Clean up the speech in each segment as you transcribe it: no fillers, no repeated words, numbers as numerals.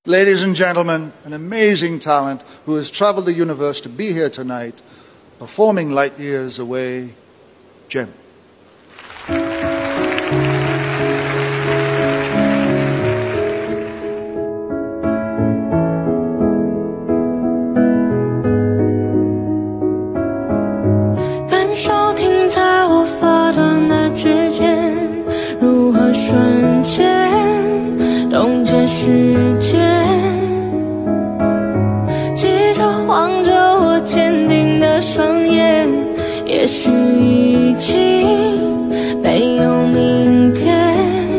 Ladies and gentlemen, an amazing talent who has traveled the universe to be here tonight, performing light years away, Jim. 感受停在我发端的指尖，如何瞬间冻结时间，记着望着我坚定的双眼，也许已经没有明天。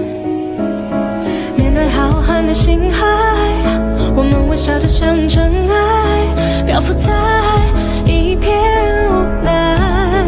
面对浩瀚的星海，我们微笑着像尘埃，漂浮在一片无奈。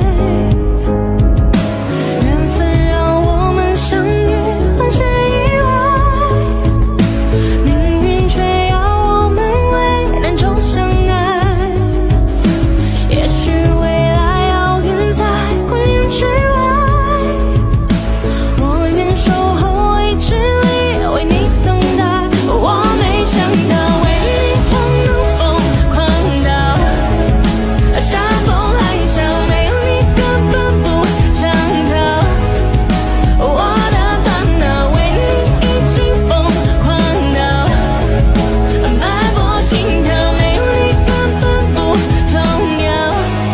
缘分让我们相遇，很是意外，命运却要我们为难中相爱。也许未来遥远在光年之外，我愿守候未知里为你等待。我没想到为你我能疯狂到山崩海啸，没有你根本不想逃。我的大脑为你已经疯狂到脉搏心跳，没有你根本不重要。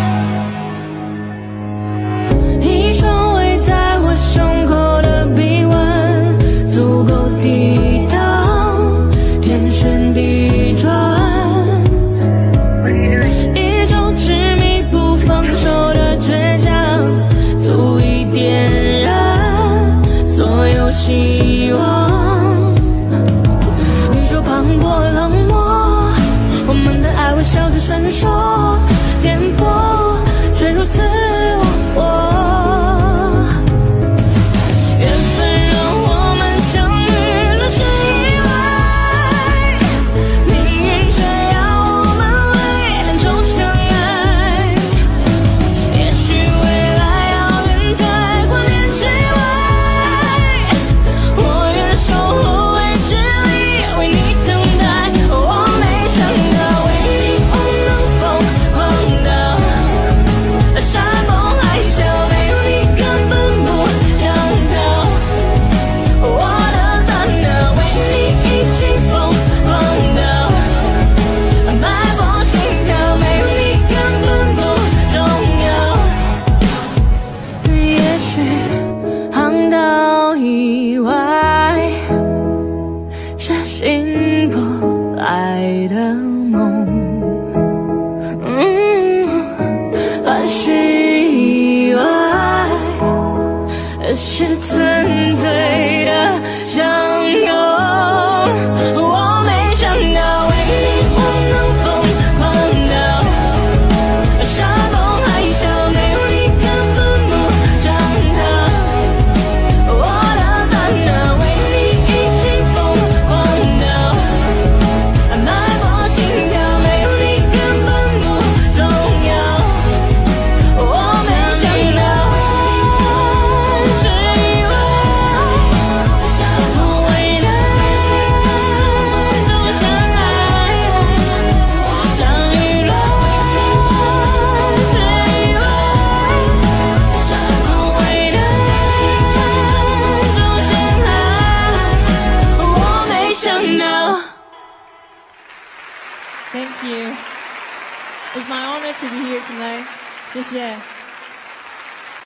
一双围在我胸口的臂弯，足够抵挡天旋地转，一种执迷不放手的倔强，足以点燃所有希望。宇宙磅礴冷漠，我们的爱微笑着闪烁，颠簸却如此我。缘分让我们相遇，若是意外，命运却要我们为难中相爱。也许未来遥远在光年之外，我愿守候未知里为你等待。我没想到为你我能疯狂到山崩海啸，没有你根本不想逃。我的大脑为你已经疯狂到脉搏心跳，没有你根本不重要。也许航道以外是醒不来的梦，乱世以外是纯粹的相拥。我没想到为你我能疯狂到山崩海啸，没有你根本不想逃。我的大脑为你已经疯狂到脉搏心跳，没有你根本不重要。我没想到是意外，不为难中相爱。相遇了是意外，不为难中相爱。我没想到。 Thank you. It's my honor to be here tonight. 谢谢。